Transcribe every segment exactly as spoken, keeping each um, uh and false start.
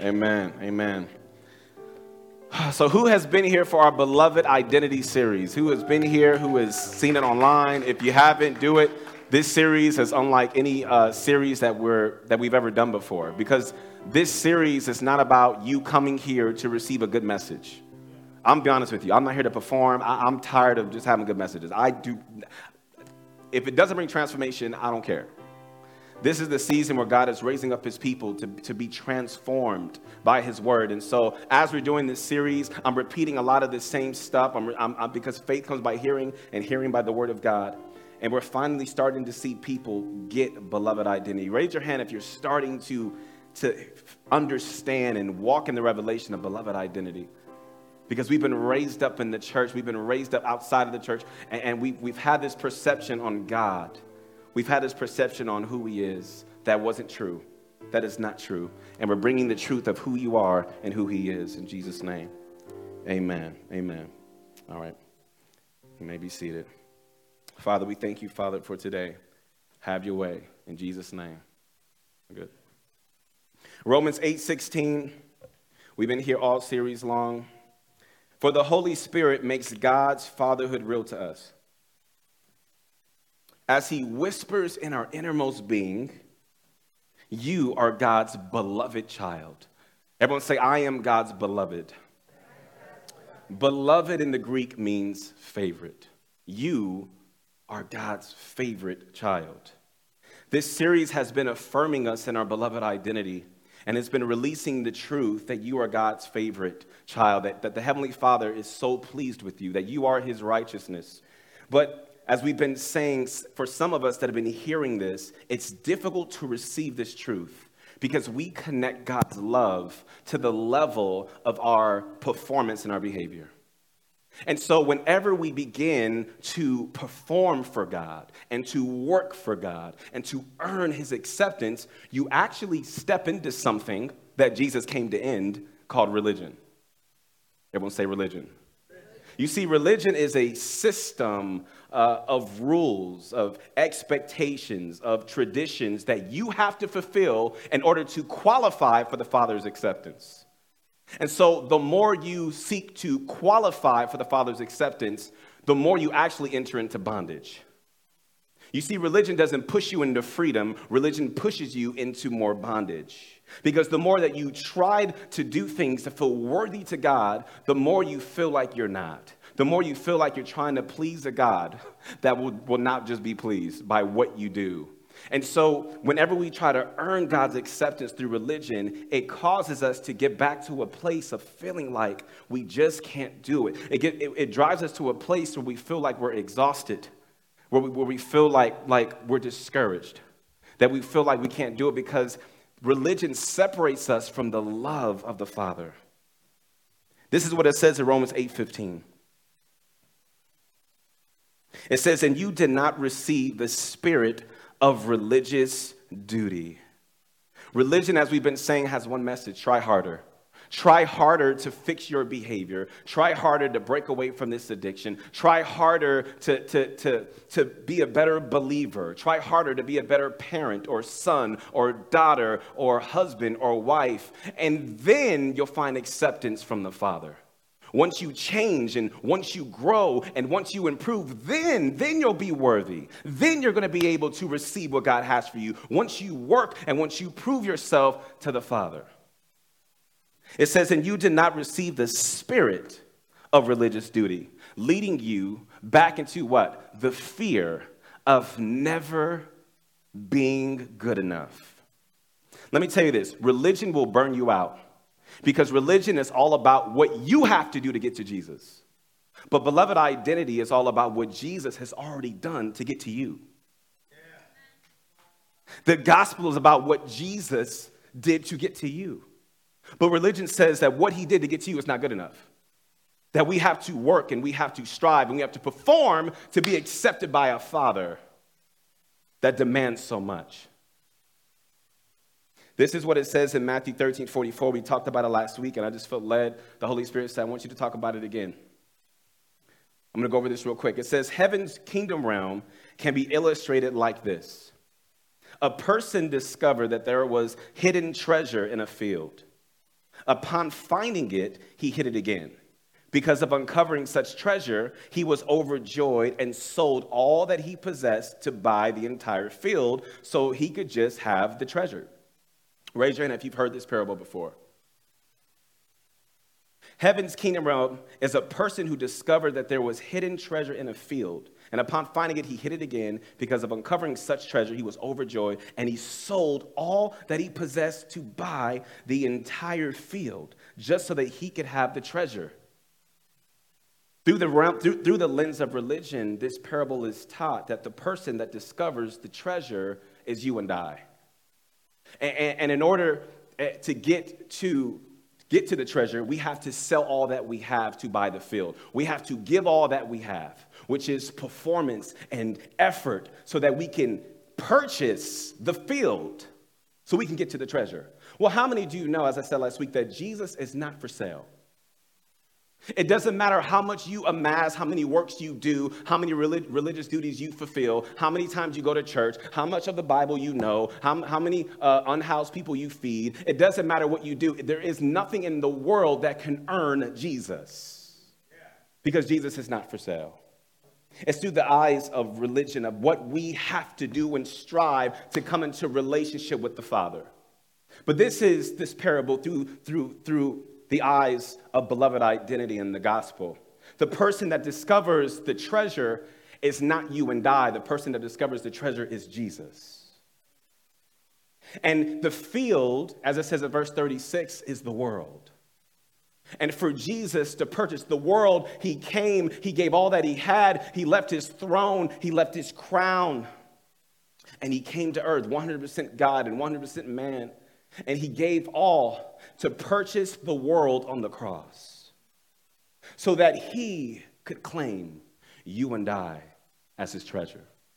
Amen. Amen. So who has been here for our Beloved Identity series? Who has been here? Who has seen it online? If you haven't, do it. This series is unlike any uh, series that we're that we've ever done before, because this series is not about you coming here to receive a good message. I'm be honest with you. I'm not here to perform. I, I'm tired of just having good messages. I do. If it doesn't bring transformation, I don't care. This is the season where God is raising up his people to, to be transformed by his word. And so as we're doing this series, I'm repeating a lot of the same stuff I'm, I'm, I'm, because faith comes by hearing and hearing by the word of God. And we're finally starting to see people get beloved identity. Raise your hand if you're starting to, to understand and walk in the revelation of beloved identity. Because we've been raised up in the church. We've been raised up outside of the church. And, and we, we've had this perception on God. We've had this perception on who he is that wasn't true, that is not true. And we're bringing the truth of who you are and who he is in Jesus' name. Amen. Amen. All right. You may be seated. Father, we thank you, Father, for today. Have your way in Jesus' name. Good. Romans eight sixteen. We've been here all series long. For the Holy Spirit makes God's fatherhood real to us. As he whispers in our innermost being, you are God's beloved child. Everyone say, I am God's beloved. Beloved in the Greek means favorite. You are God's favorite child. This series has been affirming us in our beloved identity, and it's been releasing the truth that you are God's favorite child, that, that the Heavenly Father is so pleased with you, that you are his righteousness. But as we've been saying, for some of us that have been hearing this, it's difficult to receive this truth because we connect God's love to the level of our performance and our behavior. And so whenever we begin to perform for God and to work for God and to earn his acceptance, you actually step into something that Jesus came to end called religion. Everyone say religion. You see, religion is a system uh, of rules, of expectations, of traditions that you have to fulfill in order to qualify for the Father's acceptance. And so the more you seek to qualify for the Father's acceptance, the more you actually enter into bondage. You see, religion doesn't push you into freedom. Religion pushes you into more bondage. Because the more that you tried to do things to feel worthy to God, the more you feel like you're not. The more you feel like you're trying to please a God that will, will not just be pleased by what you do. And so whenever we try to earn God's acceptance through religion, it causes us to get back to a place of feeling like we just can't do it. It, get, it, it drives us to a place where we feel like we're exhausted, where we, where we feel like, like we're discouraged, that we feel like we can't do it because religion separates us from the love of the Father. This is what it says in Romans eight fifteen. It says, and you did not receive the spirit of religious duty. Religion, as we've been saying, has one message: try harder. Try harder to fix your behavior. Try harder to break away from this addiction. Try harder to, to, to, to be a better believer. Try harder to be a better parent or son or daughter or husband or wife. And then you'll find acceptance from the Father. Once you change and once you grow and once you improve, then, then you'll be worthy. Then you're going to be able to receive what God has for you. Once you work and once you prove yourself to the Father. It says, and you did not receive the spirit of religious duty, leading you back into what? The fear of never being good enough. Let me tell you this, religion will burn you out because religion is all about what you have to do to get to Jesus. But beloved identity is all about what Jesus has already done to get to you. The gospel is about what Jesus did to get to you. But religion says that what he did to get to you is not good enough. That we have to work and we have to strive and we have to perform to be accepted by a Father that demands so much. This is what it says in Matthew thirteen forty-four. We talked about it last week and I just felt led. The Holy Spirit said, I want you to talk about it again. I'm going to go over this real quick. It says, heaven's kingdom realm can be illustrated like this. A person discovered that there was hidden treasure in a field. Upon finding it, he hid it again. Because of uncovering such treasure, he was overjoyed and sold all that he possessed to buy the entire field so he could just have the treasure. Raise your hand if you've heard this parable before. Heaven's kingdom realm is a person who discovered that there was hidden treasure in a field. And upon finding it, he hid it again. Because of uncovering such treasure, he was overjoyed, and he sold all that he possessed to buy the entire field, just so that he could have the treasure. Through the, realm, through, through the lens of religion, this parable is taught that the person that discovers the treasure is you and I. And, and, and in order to get to get to the treasure, we have to sell all that we have to buy the field. We have to give all that we have, which is performance and effort, so that we can purchase the field, so we can get to the treasure. Well, how many do you know, as I said last week, that Jesus is not for sale? It doesn't matter how much you amass, how many works you do, how many relig- religious duties you fulfill, how many times you go to church, how much of the Bible you know, how, how many uh, unhoused people you feed. It doesn't matter what you do. There is nothing in the world that can earn Jesus, because Jesus is not for sale. It's through the eyes of religion, of what we have to do and strive to come into relationship with the Father. But this is this parable through through through the eyes of beloved identity in the gospel. The person that discovers the treasure is not you and I. The person that discovers the treasure is Jesus. And the field, as it says in verse thirty-six, is the world. And for Jesus to purchase the world, he came, he gave all that he had, he left his throne, he left his crown, and he came to earth, one hundred percent God and one hundred percent man. And he gave all to purchase the world on the cross, so that he could claim you and I as his treasure.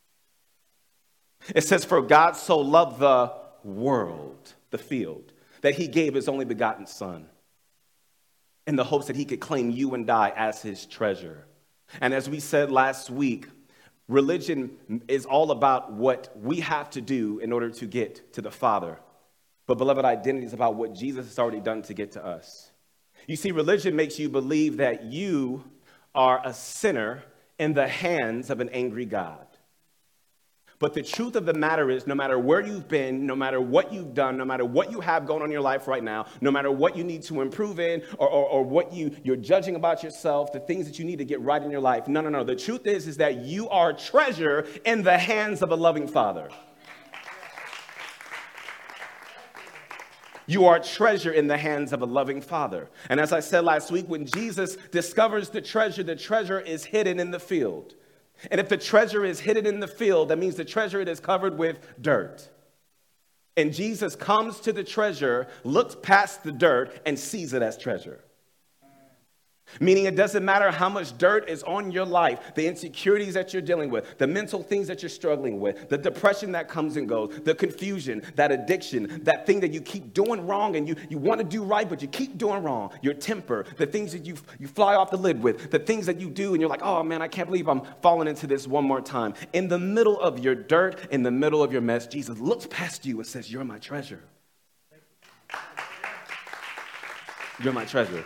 It says, for God so loved the world, the field, that he gave his only begotten son, in the hopes that he could claim you and I as his treasure. And as we said last week, religion is all about what we have to do in order to get to the Father. But beloved, identity is about what Jesus has already done to get to us. You see, religion makes you believe that you are a sinner in the hands of an angry God. But the truth of the matter is, no matter where you've been, no matter what you've done, no matter what you have going on in your life right now, no matter what you need to improve in, or, or, or what you, you're judging about yourself, the things that you need to get right in your life, no, no, no. The truth is, is that you are a treasure in the hands of a loving Father. You are a treasure in the hands of a loving Father. And as I said last week, when Jesus discovers the treasure, the treasure is hidden in the field. And if the treasure is hidden in the field, that means the treasure it is covered with dirt. And Jesus comes to the treasure, looks past the dirt, and sees it as treasure. Meaning it doesn't matter how much dirt is on your life, the insecurities that you're dealing with, the mental things that you're struggling with, the depression that comes and goes, the confusion, that addiction, that thing that you keep doing wrong and you, you want to do right, but you keep doing wrong, your temper, the things that you, you fly off the lid with, the things that you do and you're like, oh man, I can't believe I'm falling into this one more time. In the middle of your dirt, in the middle of your mess, Jesus looks past you and says, you're my treasure. You're my treasure.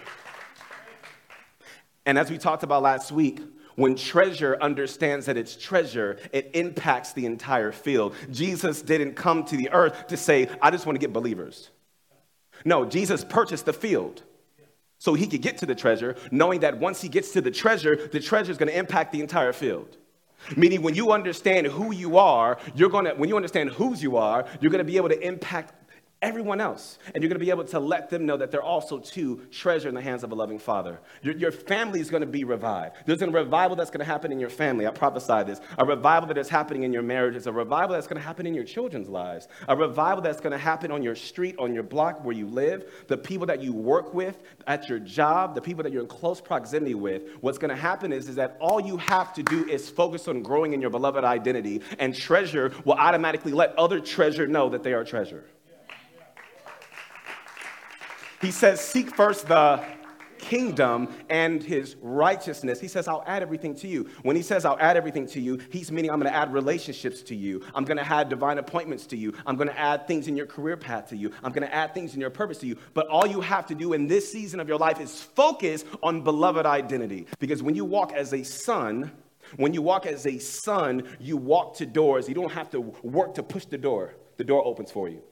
And as we talked about last week, when treasure understands that it's treasure, it impacts the entire field. Jesus didn't come to the earth to say, I just want to get believers. No, Jesus purchased the field so he could get to the treasure, knowing that once he gets to the treasure, the treasure is going to impact the entire field. Meaning when you understand who you are, you're going to, when you understand whose you are, you're going to be able to impact everyone else. And you're going to be able to let them know that they're also too treasure in the hands of a loving Father. Your, your family is going to be revived. There's a revival that's going to happen in your family. I prophesy this. A revival that is happening in your marriages. A revival that's going to happen in your children's lives. A revival that's going to happen on your street, on your block where you live. The people that you work with at your job. The people that you're in close proximity with. What's going to happen is, is that all you have to do is focus on growing in your beloved identity. And treasure will automatically let other treasure know that they are treasure. He says, seek first the kingdom and his righteousness. He says, I'll add everything to you. When he says, I'll add everything to you, he's meaning I'm going to add relationships to you. I'm going to add divine appointments to you. I'm going to add things in your career path to you. I'm going to add things in your purpose to you. But all you have to do in this season of your life is focus on beloved identity. Because when you walk as a son, when you walk as a son, you walk to doors. You don't have to work to push the door. The door opens for you.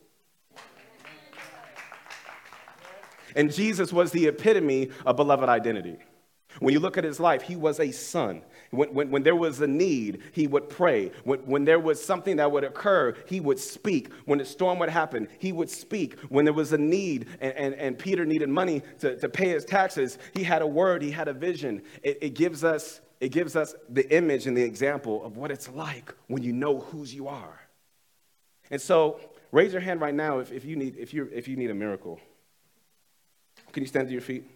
And Jesus was the epitome of beloved identity. When you look at his life, he was a son. When, when, when there was a need, he would pray. When, when there was something that would occur, he would speak. When a storm would happen, he would speak. When there was a need and, and, and Peter needed money to, to pay his taxes, he had a word, he had a vision. It, it gives us, it gives us the image and the example of what it's like when you know whose you are. And so raise your hand right now if, if, you need, if, you if you need a miracle. Can you stand to your feet?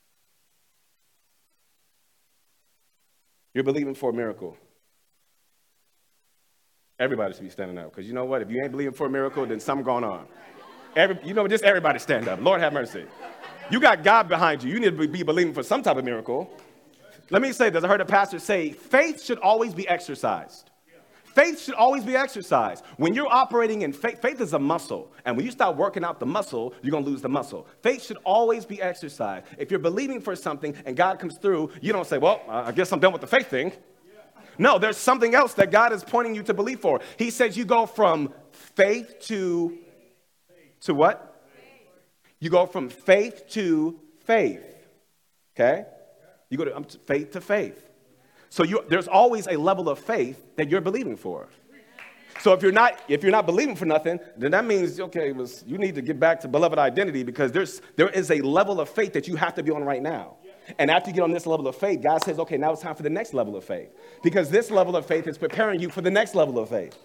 You're believing for a miracle. Everybody should be standing up, because you know what? If you ain't believing for a miracle, then something going on. Every, you know, just everybody stand up. Lord have mercy. You got God behind you. You need to be believing for some type of miracle. Let me say this. I heard a pastor say, faith should always be exercised. Faith should always be exercised. When you're operating in faith, faith is a muscle. And when you start working out the muscle, you're going to lose the muscle. Faith should always be exercised. If you're believing for something and God comes through, you don't say, well, I guess I'm done with the faith thing. No, there's something else that God is pointing you to believe for. He says you go from faith to, to what? You go from faith to faith. Okay? You go to um, faith to faith. So you, there's always a level of faith that you're believing for. So if you're not if you're not believing for nothing, then that means, okay, it was, you need to get back to beloved identity, because there's there is a level of faith that you have to be on right now. And after you get on this level of faith, God says, okay, now it's time for the next level of faith. Because this level of faith is preparing you for the next level of faith.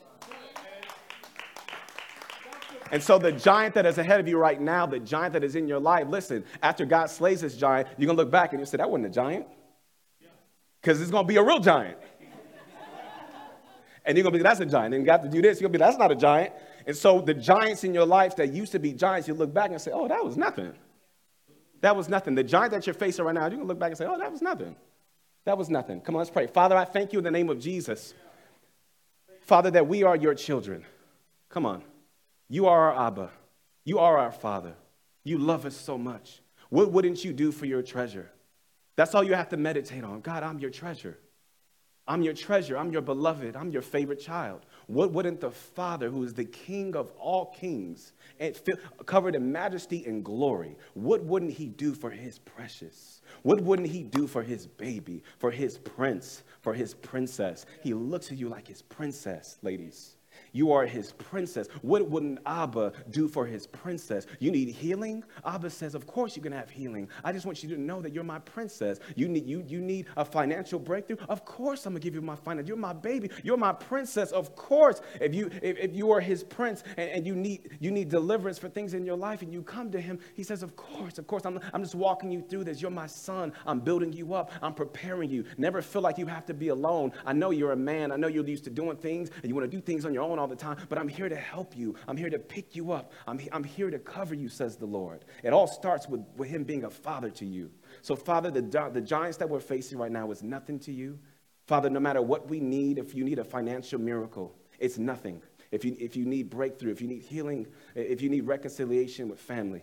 And so the giant that is ahead of you right now, the giant that is in your life, listen, after God slays this giant, you're going to look back and you say, that wasn't a giant. Because it's going to be a real giant. And you're going to be, that's a giant. And you got to do this. You're going to be, that's not a giant. And so the giants in your life that used to be giants, you look back and say, oh, that was nothing. That was nothing. The giant that you're facing right now, you can look back and say, oh, that was nothing. That was nothing. Come on, let's pray. Father, I thank you in the name of Jesus. Father, that we are your children. Come on. You are our Abba. You are our Father. You love us so much. What wouldn't you do for your treasure? That's all you have to meditate on. God, I'm your treasure. I'm your treasure. I'm your beloved. I'm your favorite child. What wouldn't the Father, who is the King of all kings, and covered in majesty and glory, what wouldn't he do for his precious? What wouldn't he do for his baby, for his prince, for his princess? He looks at you like his princess, ladies. You are his princess. What wouldn't Abba do for his princess? You need healing? Abba says, of course you can have healing. I just want you to know that you're my princess. You need you, you need a financial breakthrough? Of course I'm going to give you my finance. You're my baby. You're my princess. Of course. If you if, if you are his prince and, and you need you need deliverance for things in your life and you come to him, he says, of course, of course. I'm, I'm just walking you through this. You're my son. I'm building you up. I'm preparing you. Never feel like you have to be alone. I know you're a man. I know you're used to doing things and you want to do things on your own all the time, but I'm here to help you. I'm here to pick you up. I'm, I'm here to cover you, says the Lord. It all starts with, with him being a father to you. So, Father, the, the giants that we're facing right now is nothing to you. Father, no matter what we need, if you need a financial miracle, it's nothing. If you, if you need breakthrough, if you need healing, if you need reconciliation with family,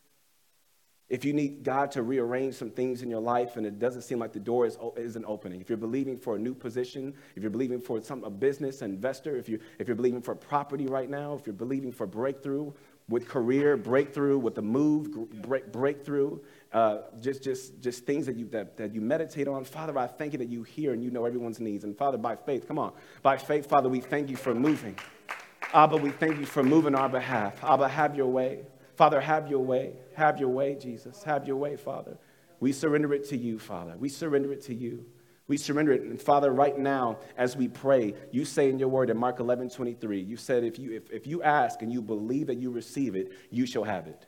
if you need God to rearrange some things in your life and it doesn't seem like the door is, isn't opening, if you're believing for a new position, if you're believing for some, a business, an investor, if, you, if you're believing for property right now, if you're believing for breakthrough with career, breakthrough with the move, break, breakthrough, uh, just, just, just things that you, that, that you meditate on. Father, I thank you that you hear and you know everyone's needs. And Father, by faith, come on, by faith, Father, we thank you for moving. Abba, we thank you for moving on our behalf. Abba, have your way. Father, have your way. Have your way, Jesus. Have your way, Father. We surrender it to you, Father. We surrender it to you. We surrender it. And Father, right now, as we pray, you say in your word in Mark eleven twenty-three, you said if you, if, if you ask and you believe that you receive it, you shall have it.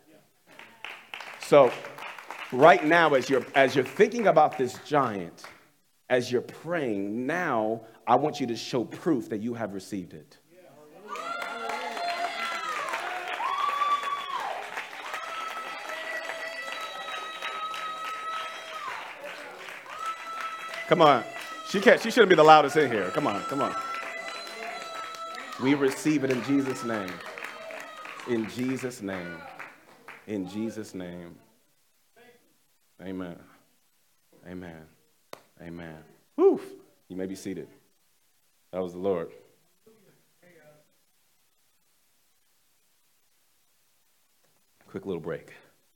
So right now, as you're, as you're thinking about this giant, as you're praying, now I want you to show proof that you have received it. Come on. She can't, she shouldn't be the loudest in here. Come on, come on. We receive it in Jesus' name. In Jesus' name. In Jesus' name. Amen. Amen. Amen. Woo. You may be seated. That was the Lord. Quick little break.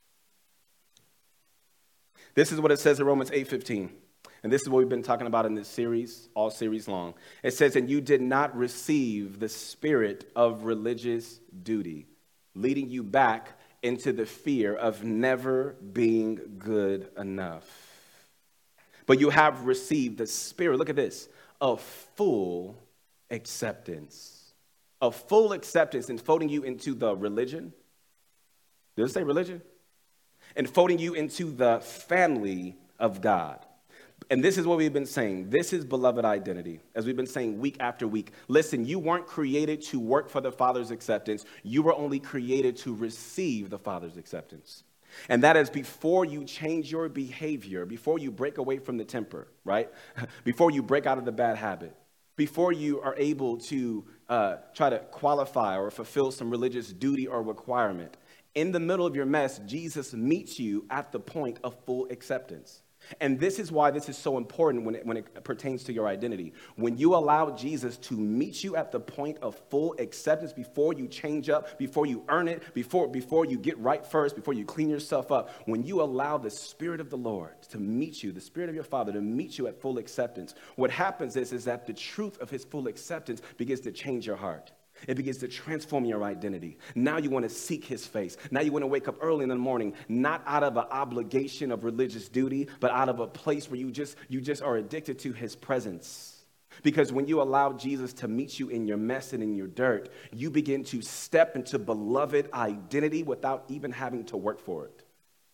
This is what it says in Romans eight fifteen. And this is what we've been talking about in this series, all series long. It says, and you did not receive the spirit of religious duty, leading you back into the fear of never being good enough. But you have received the spirit, look at this, of full acceptance. Of full acceptance, enfolding you into the religion. Does it say religion? Enfolding you into the family of God. And this is what we've been saying. This is beloved identity, as we've been saying week after week. Listen, you weren't created to work for the Father's acceptance. You were only created to receive the Father's acceptance. And that is before you change your behavior, before you break away from the temper, right? Before you break out of the bad habit, before you are able to uh, try to qualify or fulfill some religious duty or requirement. In the middle of your mess, Jesus meets you at the point of full acceptance. And this is why this is so important when it, when it pertains to your identity. When you allow Jesus to meet you at the point of full acceptance before you change up, before you earn it, before, before you get right first, before you clean yourself up, when you allow the Spirit of the Lord to meet you, the Spirit of your Father to meet you at full acceptance, what happens is, is that the truth of his full acceptance begins to change your heart. It begins to transform your identity. Now you want to seek his face. Now you want to wake up early in the morning, not out of an obligation of religious duty, but out of a place where you just, you just are addicted to his presence. Because when you allow Jesus to meet you in your mess and in your dirt, you begin to step into beloved identity without even having to work for it.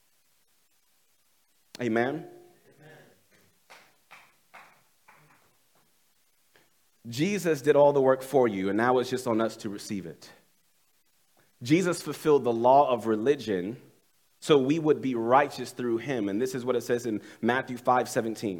Amen? Jesus did all the work for you, and now it's just on us to receive it. Jesus fulfilled the law of religion so we would be righteous through him. And this is what it says in Matthew five seventeen.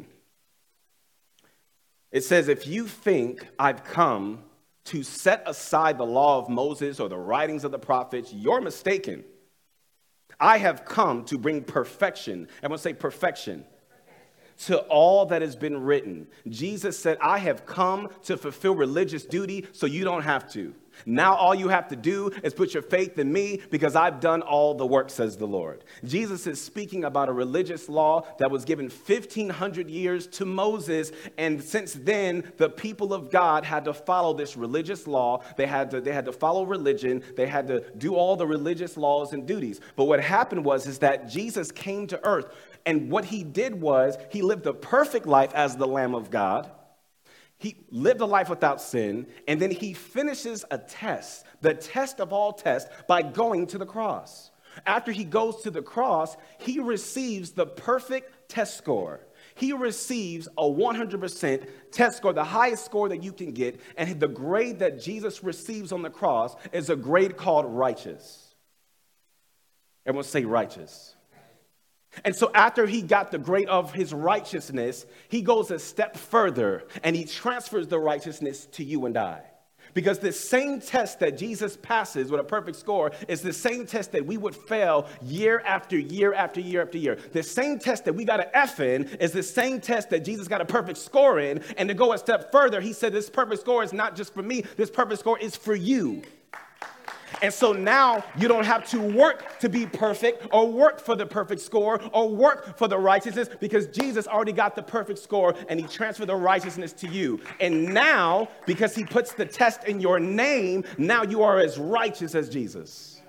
It says, if you think I've come to set aside the law of Moses or the writings of the prophets, you're mistaken. I have come to bring perfection. Everyone say perfection. To all that has been written. Jesus said, I have come to fulfill religious duty so you don't have to. Now all you have to do is put your faith in me because I've done all the work, says the Lord. Jesus is speaking about a religious law that was given fifteen hundred years to Moses. And since then, the people of God had to follow this religious law. They had to, they had to follow religion. They had to do all the religious laws and duties. But what happened was is that Jesus came to earth. And what he did was he lived a perfect life as the Lamb of God. He lived a life without sin, and then he finishes a test, the test of all tests, by going to the cross. After he goes to the cross, he receives the perfect test score. He receives a one hundred percent test score, the highest score that you can get, and the grade that Jesus receives on the cross is a grade called righteous. Everyone say righteous. And so after he got the grade of his righteousness, he goes a step further and he transfers the righteousness to you and I. Because the same test that Jesus passes with a perfect score is the same test that we would fail year after year after year after year. The same test that we got an F in is the same test that Jesus got a perfect score in. And to go a step further, he said this perfect score is not just for me, this perfect score is for you. And so now you don't have to work to be perfect or work for the perfect score or work for the righteousness because Jesus already got the perfect score and he transferred the righteousness to you. And now, because he puts the test in your name, now you are as righteous as Jesus.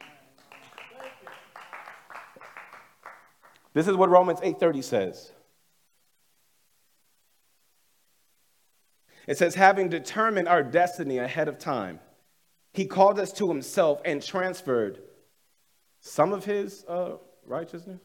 This is what Romans eight thirty says. It says, having determined our destiny ahead of time, he called us to himself and transferred some of his uh, righteousness.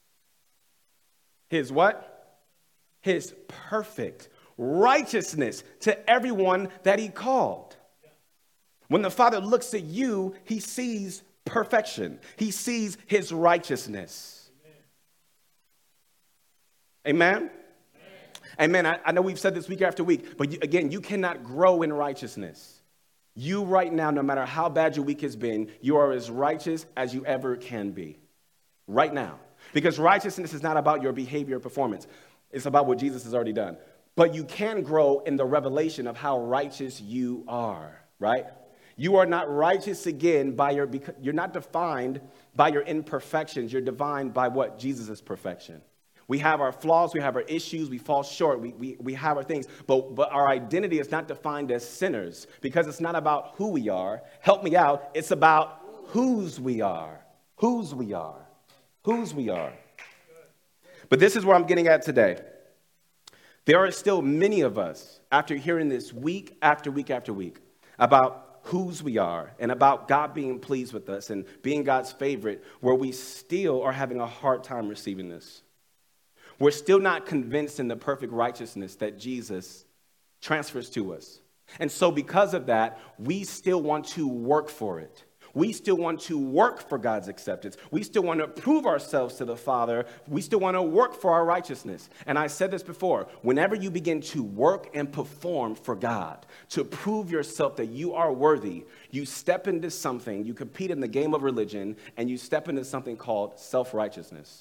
His what? His perfect righteousness to everyone that he called. When the Father looks at you, he sees perfection. He sees his righteousness. Amen? Amen? Amen. I, I know we've said this week after week, but you, again, you cannot grow in righteousness. You right now, no matter how bad your week has been, you are as righteous as you ever can be. Right now. Because righteousness is not about your behavior or performance. It's about what Jesus has already done. But you can grow in the revelation of how righteous you are, right? You are not righteous again by your, you're not defined by your imperfections. You're defined by what? Jesus' perfection. We have our flaws, we have our issues, we fall short, we, we, we have our things, but, but our identity is not defined as sinners because it's not about who we are. Help me out. It's about whose we are, whose we are, whose we are. But this is where I'm getting at today. There are still many of us, after hearing this week after week after week, about whose we are and about God being pleased with us and being God's favorite, where we still are having a hard time receiving this. We're still not convinced in the perfect righteousness that Jesus transfers to us. And so because of that, we still want to work for it. We still want to work for God's acceptance. We still want to prove ourselves to the Father. We still want to work for our righteousness. And I said this before, whenever you begin to work and perform for God, to prove yourself that you are worthy, you step into something, you compete in the game of religion, and you step into something called self-righteousness.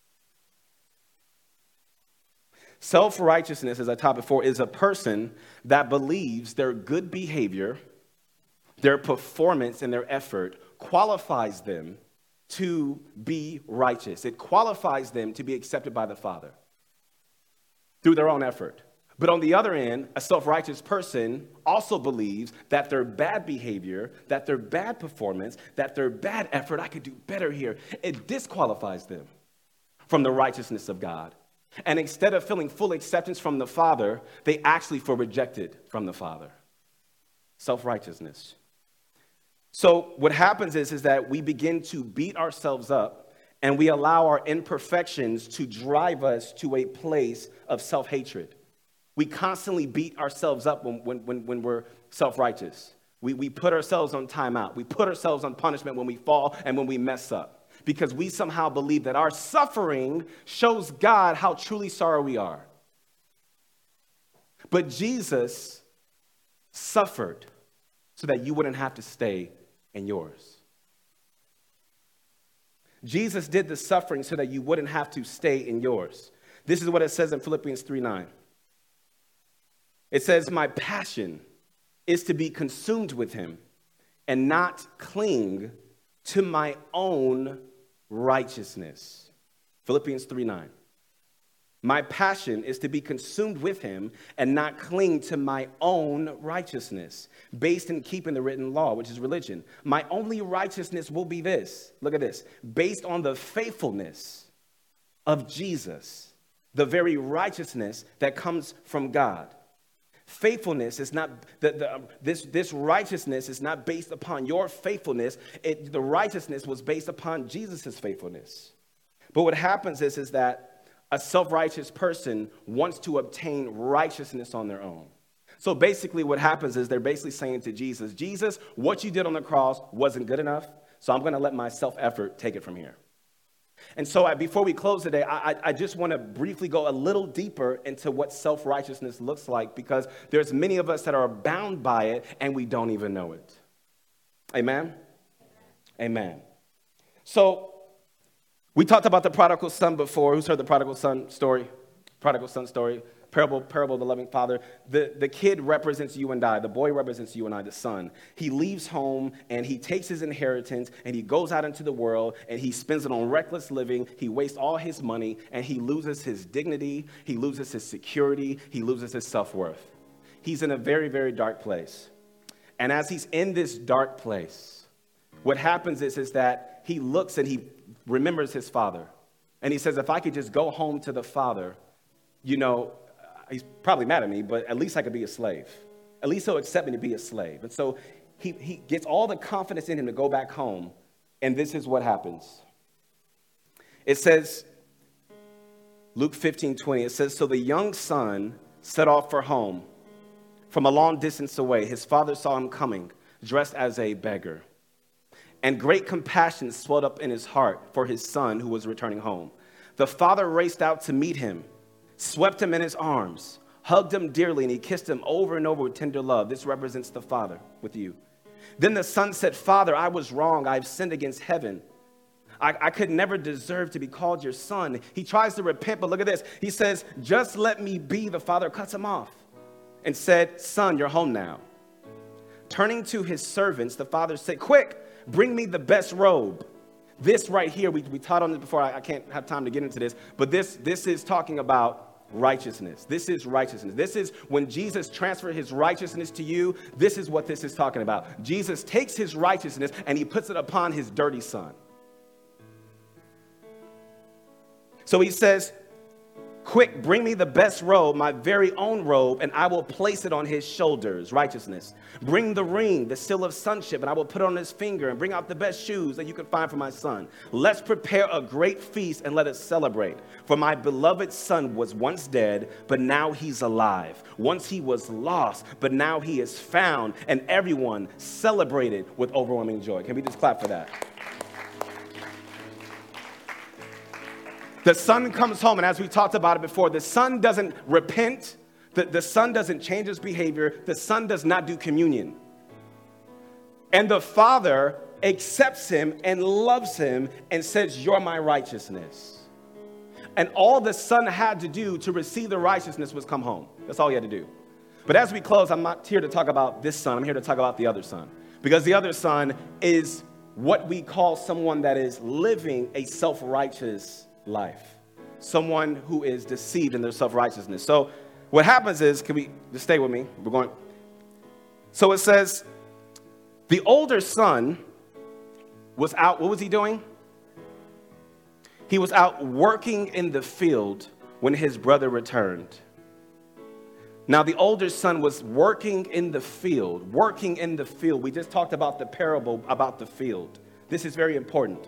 Self-righteousness, as I taught before, is a person that believes their good behavior, their performance, and their effort qualifies them to be righteous. It qualifies them to be accepted by the Father through their own effort. But on the other end, a self-righteous person also believes that their bad behavior, that their bad performance, that their bad effort, I could do better here, it disqualifies them from the righteousness of God. And instead of feeling full acceptance from the Father, they actually feel rejected from the Father. Self-righteousness. So what happens is, is that we begin to beat ourselves up and we allow our imperfections to drive us to a place of self-hatred. We constantly beat ourselves up when, when, when, when we're self-righteous. We, we put ourselves on timeout. We put ourselves on punishment when we fall and when we mess up. Because we somehow believe that our suffering shows God how truly sorry we are. But Jesus suffered so that you wouldn't have to stay in yours. Jesus did the suffering so that you wouldn't have to stay in yours. This is what it says in Philippians three nine. It says, my passion is to be consumed with him and not cling to my own righteousness. Philippians three nine. My passion is to be consumed with him and not cling to my own righteousness, based in keeping the written law, which is religion. My only righteousness will be this. Look at this. Based on the faithfulness of Jesus, the very righteousness that comes from God. Faithfulness is not, the, the, this, this righteousness is not based upon your faithfulness. It, the righteousness was based upon Jesus' faithfulness. But what happens is, is that a self-righteous person wants to obtain righteousness on their own. So basically what happens is they're basically saying to Jesus, Jesus, what you did on the cross wasn't good enough, so I'm going to let my self-effort take it from here. And so I, before we close today, I, I, I just want to briefly go a little deeper into what self-righteousness looks like, because there's many of us that are bound by it and we don't even know it. Amen? Amen. So we talked about the prodigal son before. Who's heard the prodigal son story? Prodigal son story. Parable, parable of the loving father. The, the kid represents you and I. The boy represents you and I, the son. He leaves home and he takes his inheritance and he goes out into the world and he spends it on reckless living. He wastes all his money and he loses his dignity. He loses his security. He loses his self-worth. He's in a very, very dark place. And as he's in this dark place, what happens is, is that he looks and he remembers his father. And he says, if I could just go home to the father, you know, he's probably mad at me, but at least I could be a slave. At least he'll accept me to be a slave. And so he, he gets all the confidence in him to go back home. And this is what happens. It says, Luke fifteen twenty, it says, so the young son set off for home. From a long distance away, his father saw him coming, dressed as a beggar. And great compassion swelled up in his heart for his son who was returning home. The father raced out to meet him, swept him in his arms, hugged him dearly, and he kissed him over and over with tender love. This represents the Father with you. Then the son said, Father, I was wrong. I've sinned against heaven. I, I could never deserve to be called your son. He tries to repent, but look at this. He says, just let me be. The father cuts him off and said, son, you're home now. Turning to his servants, the father said, quick, bring me the best robe. This right here, we, we taught on this before. I, I can't have time to get into this, but this, this is talking about righteousness. This is righteousness. This is when Jesus transferred his righteousness to you. This is what this is talking about. Jesus takes his righteousness and he puts it upon his dirty son. So he says, quick, bring me the best robe, my very own robe, and I will place it on his shoulders, righteousness. Bring the ring, the seal of sonship, and I will put it on his finger, and bring out the best shoes that you can find for my son. Let's prepare a great feast and let us celebrate. For my beloved son was once dead, but now he's alive. Once he was lost, but now he is found, and everyone celebrated with overwhelming joy. Can we just clap for that? The son comes home, and as we talked about it before, the son doesn't repent. The, the son doesn't change his behavior. The son does not do communion. And the father accepts him and loves him and says, you're my righteousness. And all the son had to do to receive the righteousness was come home. That's all he had to do. But as we close, I'm not here to talk about this son. I'm here to talk about the other son. Because the other son is what we call someone that is living a self-righteous life. Someone who is deceived in their self-righteousness. So what happens is, can we just stay with me? We're going. So it says, the older son was out. What was he doing? He was out working in the field when his brother returned. Now, the older son was working in the field, working in the field. We just talked about the parable about the field. This is very important.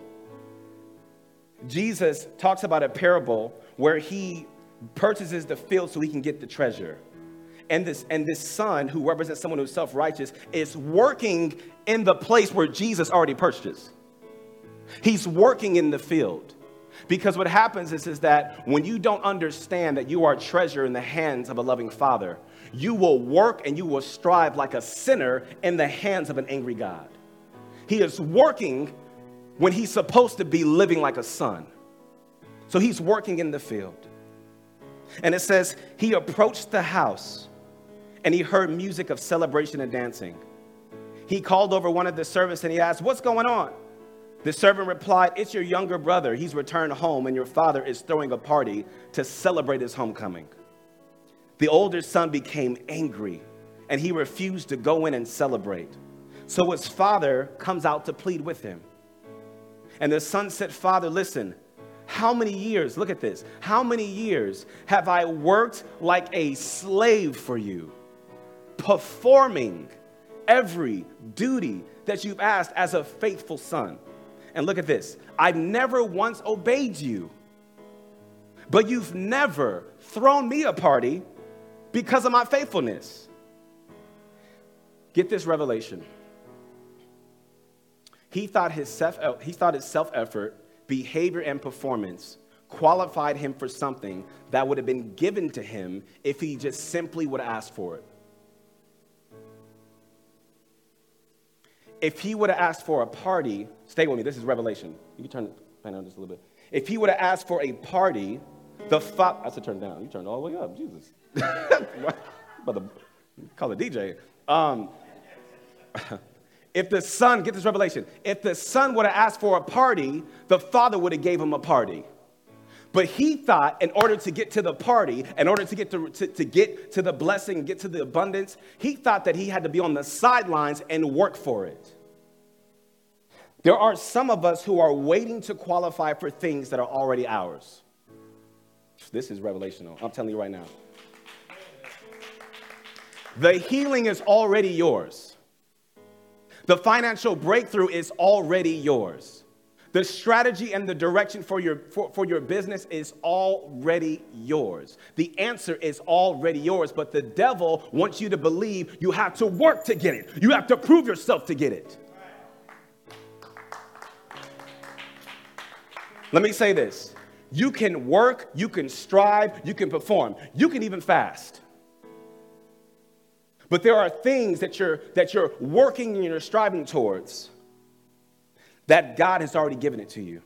Jesus talks about a parable where he purchases the field so he can get the treasure. And this, and this son, who represents someone who's self-righteous, is working in the place where Jesus already purchased. He's working in the field. Because what happens is, is that when you don't understand that you are a treasure in the hands of a loving father, you will work and you will strive like a sinner in the hands of an angry God. He is working when he's supposed to be living like a son. So he's working in the field. And it says, he approached the house and he heard music of celebration and dancing. He called over one of the servants and he asked, what's going on? The servant replied, it's your younger brother. He's returned home and your father is throwing a party to celebrate his homecoming. The older son became angry and he refused to go in and celebrate. So his father comes out to plead with him. And the son said, Father, listen, how many years, look at this, how many years have I worked like a slave for you, performing every duty that you've asked as a faithful son? And look at this, I've never once obeyed you, but you've never thrown me a party because of my faithfulness. Get this revelation. He thought his self, he thought his self-effort, behavior, and performance qualified him for something that would have been given to him if he just simply would have asked for it. If he would have asked for a party, stay with me, this is Revelation. You can turn it down just a little bit. If he would have asked for a party, the father, I said turn down, you turned all the way up, Jesus. About to call a D J. Um, If the son, get this revelation, if the son would have asked for a party, the father would have gave him a party. But he thought in order to get to the party, in order to get to, to, to get to the blessing, get to the abundance, he thought that he had to be on the sidelines and work for it. There are some of us who are waiting to qualify for things that are already ours. This is revelational. I'm telling you right now. The healing is already yours. The financial breakthrough is already yours. The strategy and the direction for your, for, for your business is already yours. The answer is already yours, but the devil wants you to believe you have to work to get it. You have to prove yourself to get it. Let me say this. You can work, you can strive, you can perform. You can even fast. But there are things that you're, that you're working and you're striving towards that God has already given it to you.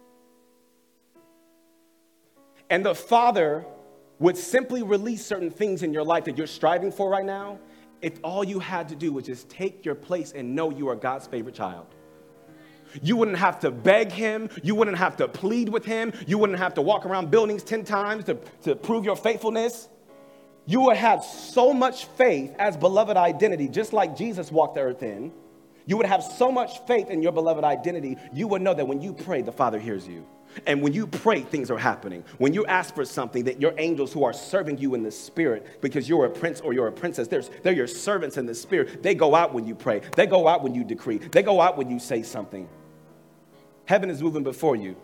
And the Father would simply release certain things in your life that you're striving for right now if all you had to do was just take your place and know you are God's favorite child. You wouldn't have to beg him. You wouldn't have to plead with him. You wouldn't have to walk around buildings ten times to, to prove your faithfulness. You would have so much faith as beloved identity, just like Jesus walked the earth in. You would have so much faith in your beloved identity, you would know that when you pray, the Father hears you. And when you pray, things are happening. When you ask for something, that your angels who are serving you in the spirit, because you're a prince or you're a princess, they're, they're your servants in the spirit. They go out when you pray. They go out when you decree. They go out when you say something. Heaven is moving before you.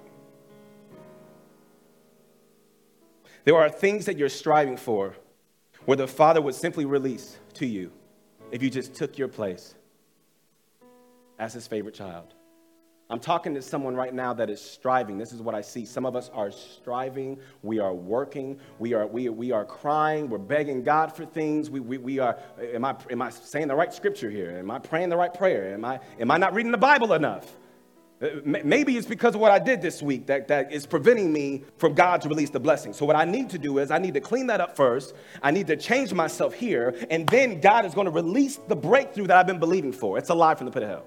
There are things that you're striving for where the Father would simply release to you if you just took your place as his favorite child. I'm talking to someone right now that is striving. This is what I see. Some of us are striving. We are working. We are we, we are crying. We're begging God for things. We, we, we are, am I, am I saying the right scripture here? Am I praying the right prayer? Am I, am I not reading the Bible enough? Maybe it's because of what I did this week that, that is preventing me from God to release the blessing. So what I need to do is I need to clean that up first. I need to change myself here. And then God is going to release the breakthrough that I've been believing for. It's a lie from the pit of hell.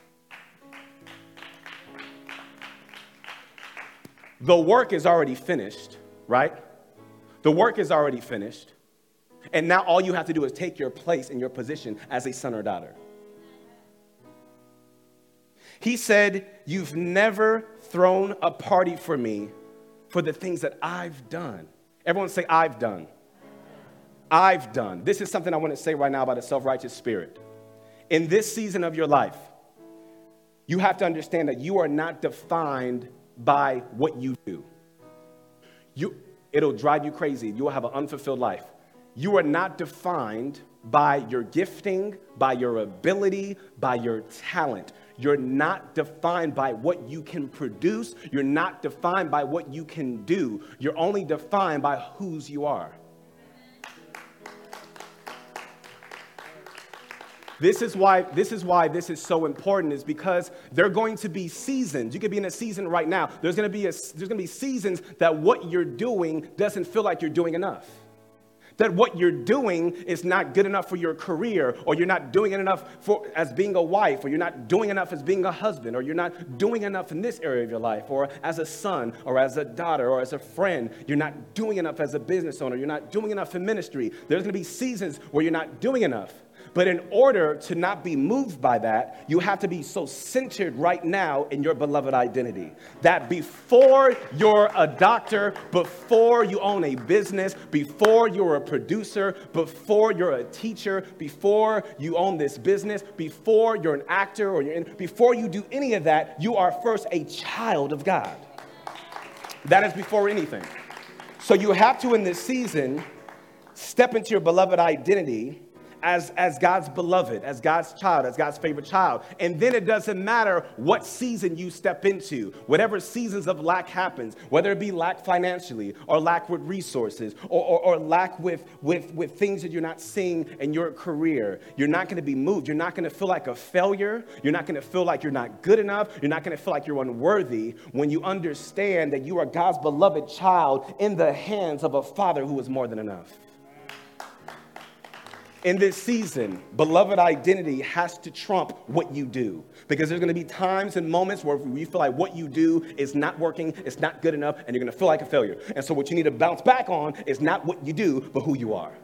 The work is already finished, right? The work is already finished. And now all you have to do is take your place in your position as a son or daughter. He said, you've never thrown a party for me for the things that I've done. Everyone say, I've done. I've done. This is something I want to say right now about a self-righteous spirit. In this season of your life, you have to understand that you are not defined by what you do. You, it'll drive you crazy. You will have an unfulfilled life. You are not defined by your gifting, by your ability, by your talent. You're not defined by what you can produce. You're not defined by what you can do. You're only defined by whose you are. This is why this is why this is so important, is because there are going to be seasons. You could be in a season right now. There's going to be a, there's going to be seasons that what you're doing doesn't feel like you're doing enough. That what you're doing is not good enough for your career, or you're not doing it enough for as being a wife, or you're not doing enough as being a husband, or you're not doing enough in this area of your life, or as a son, or as a daughter, or as a friend. You're not doing enough as a business owner. You're not doing enough in ministry. There's going to be seasons where you're not doing enough. But in order to not be moved by that, you have to be so centered right now in your beloved identity that before you're a doctor, before you own a business, before you're a producer, before you're a teacher, before you own this business, before you're an actor, or you're in, before you do any of that, you are first a child of God. That is before anything. So you have to, in this season, step into your beloved identity As, as God's beloved, as God's child, as God's favorite child. And then it doesn't matter what season you step into, whatever seasons of lack happens, whether it be lack financially, or lack with resources, or, or, or lack with, with, with things that you're not seeing in your career. You're not going to be moved. You're not going to feel like a failure. You're not going to feel like you're not good enough. You're not going to feel like you're unworthy when you understand that you are God's beloved child in the hands of a Father who is more than enough. In this season, beloved identity has to trump what you do, because there's going to be times and moments where you feel like what you do is not working, it's not good enough, and you're going to feel like a failure. And so what you need to bounce back on is not what you do, but who you are.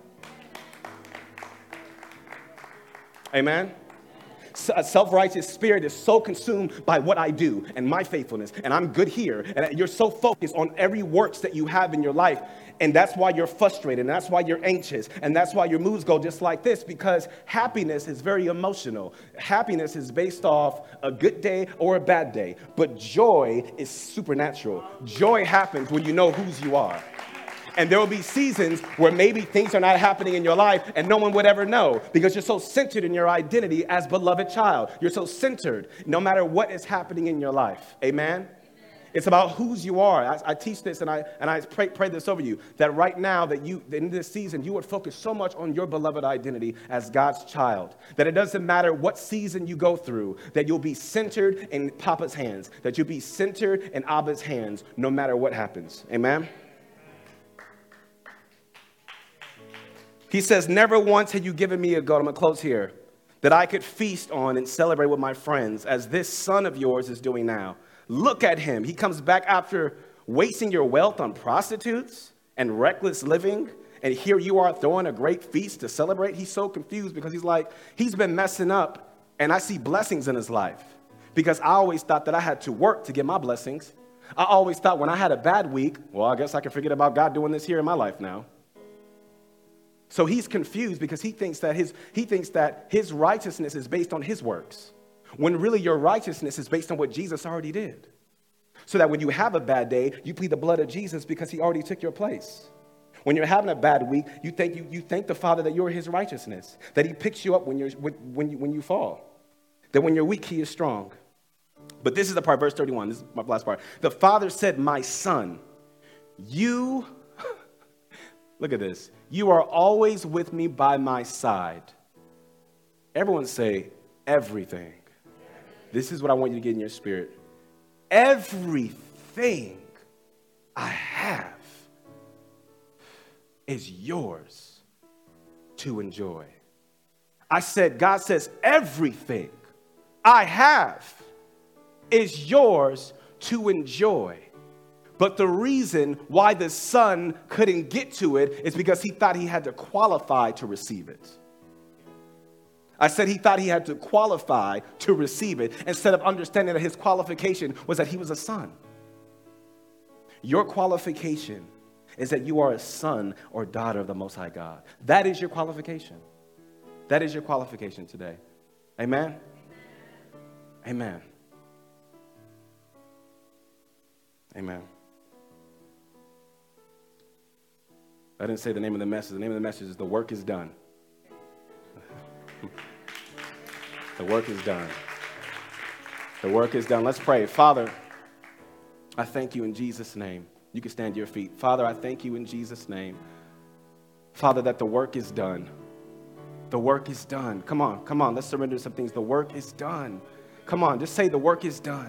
Amen? A self-righteous spirit is so consumed by what I do and my faithfulness, and I'm good here, and you're so focused on every works that you have in your life, and that's why you're frustrated, and that's why you're anxious, and that's why your moods go just like this, because happiness is very emotional. Happiness is based off a good day or a bad day, but joy is supernatural. Joy happens when you know whose you are. And there will be seasons where maybe things are not happening in your life and no one would ever know, because you're so centered in your identity as beloved child. You're so centered no matter what is happening in your life. Amen? It's about whose you are. I, I teach this and I and I pray, pray this over you, that right now that you, in this season, you would focus so much on your beloved identity as God's child, that it doesn't matter what season you go through, that you'll be centered in Papa's hands, that you'll be centered in Abba's hands, no matter what happens. Amen? He says, never once had you given me a goat, I'm going to close here, that I could feast on and celebrate with my friends, as this son of yours is doing now. Look at him. He comes back after wasting your wealth on prostitutes and reckless living, and here you are throwing a great feast to celebrate. He's so confused because he's like, he's been messing up, and I see blessings in his life, because I always thought that I had to work to get my blessings. I always thought when I had a bad week, well, I guess I can forget about God doing this here in my life now. So he's confused because he thinks that his he thinks that his righteousness is based on his works, when really your righteousness is based on what Jesus already did. So that when you have a bad day, you plead the blood of Jesus because he already took your place. When you're having a bad week, you thank you, you thank the Father that you're his righteousness, that he picks you up when you're when you, when you fall, that when you're weak, he is strong. But this is the part, verse thirty-one. This is my last part. The Father said, "My son, you." Look at this. You are always with me by my side. Everyone say, everything. This is what I want you to get in your spirit. Everything I have is yours to enjoy. I said, God says, everything I have is yours to enjoy. But the reason why the son couldn't get to it is because he thought he had to qualify to receive it. I said he thought he had to qualify to receive it instead of understanding that his qualification was that he was a son. Your qualification is that you are a son or daughter of the Most High God. That is your qualification. That is your qualification today. Amen? Amen. Amen. I didn't say the name of the message. The name of the message is The Work is Done. The work is done. The work is done. Let's pray. Father, I thank you in Jesus' name. You can stand to your feet. Father, I thank you in Jesus' name. Father, that the work is done. The work is done. Come on, come on. Let's surrender some things. The work is done. Come on, just say the work is done.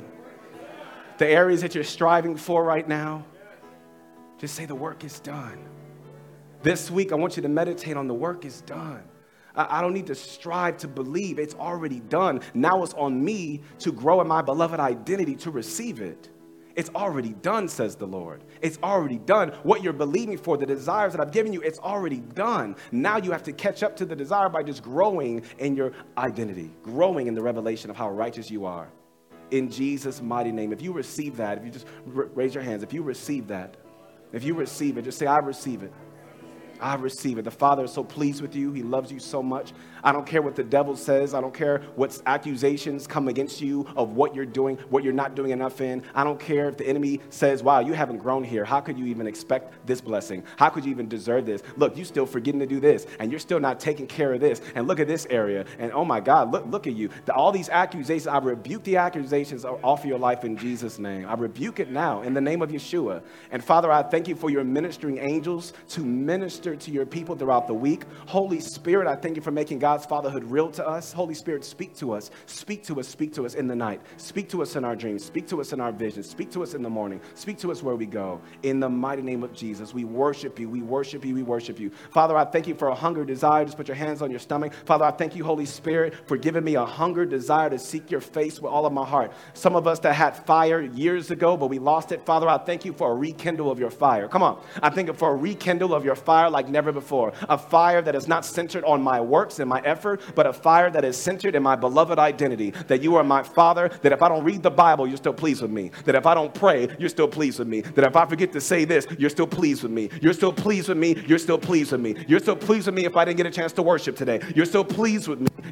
The areas that you're striving for right now, just say the work is done. This week, I want you to meditate on the work is done. I, I don't need to strive to believe. It's already done. Now it's on me to grow in my beloved identity to receive it. It's already done, says the Lord. It's already done. What you're believing for, the desires that I've given you, it's already done. Now you have to catch up to the desire by just growing in your identity, growing in the revelation of how righteous you are. In Jesus' mighty name. If you receive that, if you just r- raise your hands, if you receive that, if you receive it, just say, I receive it. I receive it. The Father is so pleased with you. He loves you so much. I don't care what the devil says. I don't care what accusations come against you of what you're doing, what you're not doing enough in. I don't care if the enemy says, wow, you haven't grown here. How could you even expect this blessing? How could you even deserve this? Look, you're still forgetting to do this, and you're still not taking care of this. And look at this area. And oh my God, look, look at you. The, all these accusations, I rebuke the accusations off of your life in Jesus' name. I rebuke it now in the name of Yeshua. And Father, I thank you for your ministering angels to minister to your people throughout the week. Holy Spirit, I thank you for making God's fatherhood real to us. Holy Spirit, speak to us. Speak to us. Speak to us in the night. Speak to us in our dreams. Speak to us in our visions. Speak to us in the morning. Speak to us where we go. In the mighty name of Jesus, we worship you. We worship you. We worship you. Father, I thank you for a hunger, desire. Just put your hands on your stomach. Father, I thank you, Holy Spirit, for giving me a hunger, desire to seek your face with all of my heart. Some of us that had fire years ago, but we lost it. Father, I thank you for a rekindle of your fire. Come on. I thank you for a rekindle of your fire like never before. A fire that is not centered on my works and my effort, but a fire that is centered in my beloved identity, that you are my Father, that if I don't read the Bible, you're still pleased with me, that if I don't pray, you're still pleased with me, that if I forget to say this, you're still pleased with me, you're still pleased with me, you're still pleased with me, you're still pleased with me if I didn't get a chance to worship today, you're still pleased with me,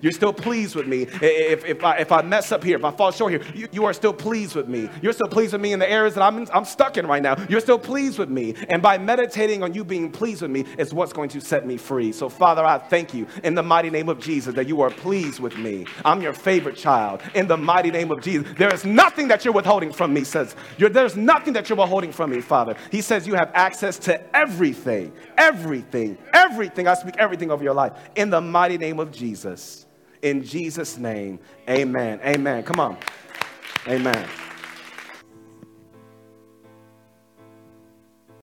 You're still pleased with me. If, if, I, if I mess up here, if I fall short here, you, you are still pleased with me. You're still pleased with me in the areas that I'm, in, I'm stuck in right now. You're still pleased with me. And by meditating on you being pleased with me is what's going to set me free. So, Father, I thank you in the mighty name of Jesus that you are pleased with me. I'm your favorite child. In the mighty name of Jesus, there is nothing that you're withholding from me, says. You're, there's nothing that you're withholding from me, Father. He says you have access to everything, everything, everything. I speak everything over your life in the mighty name of Jesus. In Jesus' name, amen. Amen. Come on. Amen.